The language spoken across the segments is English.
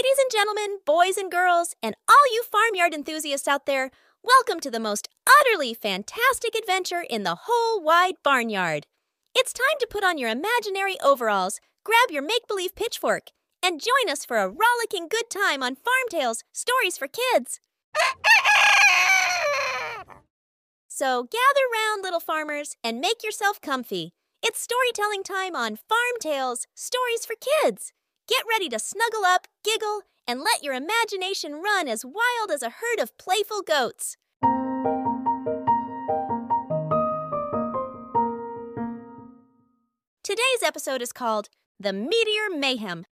Ladies and gentlemen, boys and girls, and all you farmyard enthusiasts out there, welcome to the most utterly fantastic adventure in the whole wide barnyard. It's time to put on your imaginary overalls, grab your make-believe pitchfork, and join us for a rollicking good time on Farm Tales, Stories for Kids. So gather round, little farmers, and make yourself comfy. It's storytelling time on Farm Tales, Stories for Kids. Get ready to snuggle up, giggle, and let your imagination run as wild as a herd of playful goats. Today's episode is called The Meteor Mayhem.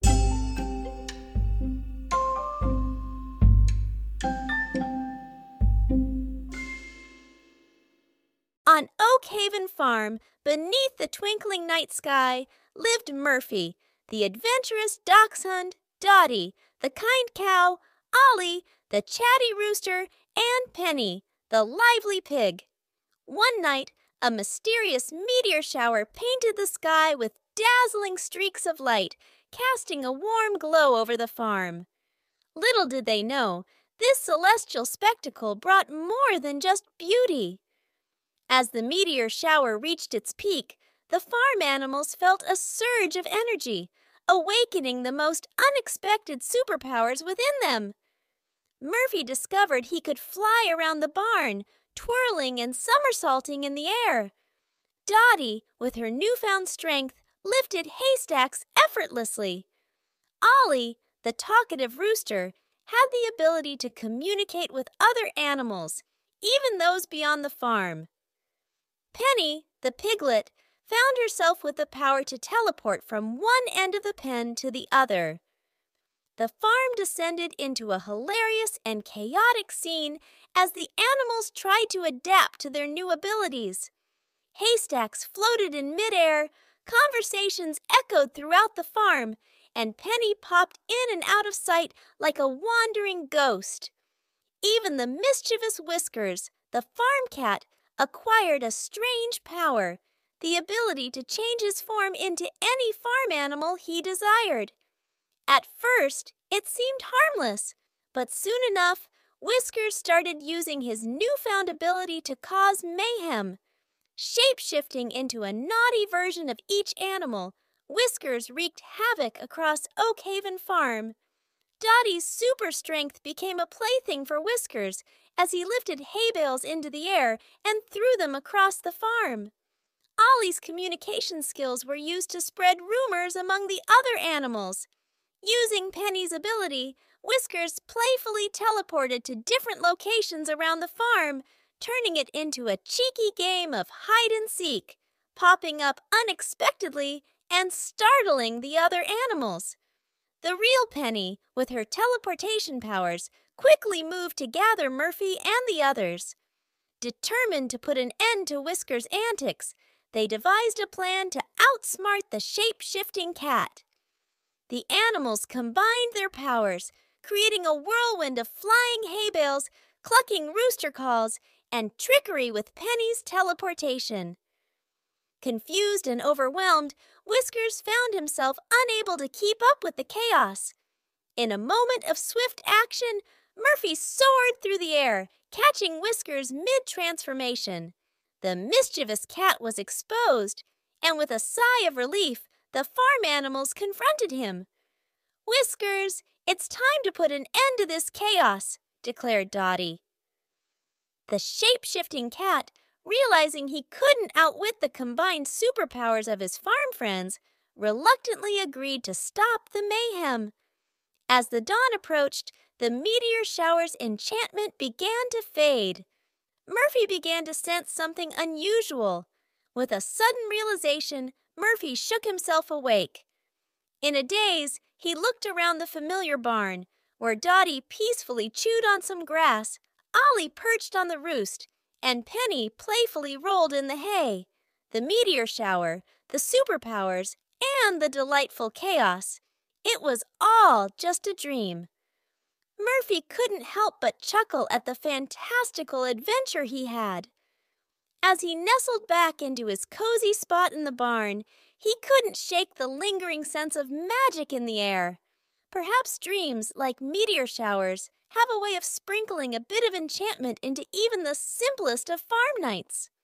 On Oak Haven Farm, beneath the twinkling night sky, lived Murphy, the adventurous dachshund, Dottie, the kind cow, Ollie, the chatty rooster, and Penny, the lively pig. One night, a mysterious meteor shower painted the sky with dazzling streaks of light, casting a warm glow over the farm. Little did they know, this celestial spectacle brought more than just beauty. As the meteor shower reached its peak, the farm animals felt a surge of energy, awakening the most unexpected superpowers within them. Murphy discovered he could fly around the barn, twirling and somersaulting in the air. Dottie, with her newfound strength, lifted haystacks effortlessly. Ollie, the talkative rooster, had the ability to communicate with other animals, even those beyond the farm. Penny, the piglet, found herself with the power to teleport from one end of the pen to the other. The farm descended into a hilarious and chaotic scene as the animals tried to adapt to their new abilities. Haystacks floated in midair, conversations echoed throughout the farm, and Penny popped in and out of sight like a wandering ghost. Even the mischievous Whiskers, the farm cat, acquired a strange power, the ability to change his form into any farm animal he desired. At first, it seemed harmless, but soon enough, Whiskers started using his newfound ability to cause mayhem. Shape-shifting into a naughty version of each animal, Whiskers wreaked havoc across Oak Haven Farm. Dottie's super strength became a plaything for Whiskers as he lifted hay bales into the air and threw them across the farm. Ollie's communication skills were used to spread rumors among the other animals. Using Penny's ability, Whiskers playfully teleported to different locations around the farm, turning it into a cheeky game of hide-and-seek, popping up unexpectedly and startling the other animals. The real Penny, with her teleportation powers, quickly moved to gather Murphy and the others. Determined to put an end to Whiskers' antics, they devised a plan to outsmart the shape-shifting cat. The animals combined their powers, creating a whirlwind of flying hay bales, clucking rooster calls, and trickery with Penny's teleportation. Confused and overwhelmed, Whiskers found himself unable to keep up with the chaos. In a moment of swift action, Murphy soared through the air, catching Whiskers mid-transformation. The mischievous cat was exposed, and with a sigh of relief, the farm animals confronted him. "Whiskers, it's time to put an end to this chaos," declared Dottie. The shape-shifting cat, realizing he couldn't outwit the combined superpowers of his farm friends, reluctantly agreed to stop the mayhem. As the dawn approached, the meteor shower's enchantment began to fade. Murphy began to sense something unusual. With a sudden realization, Murphy shook himself awake. In a daze, he looked around the familiar barn, where Dottie peacefully chewed on some grass, Ollie perched on the roost, and Penny playfully rolled in the hay. The meteor shower, the superpowers, and the delightful chaos. It was all just a dream. Murphy couldn't help but chuckle at the fantastical adventure he had. As he nestled back into his cozy spot in the barn, he couldn't shake the lingering sense of magic in the air. Perhaps dreams, like meteor showers, have a way of sprinkling a bit of enchantment into even the simplest of farm nights.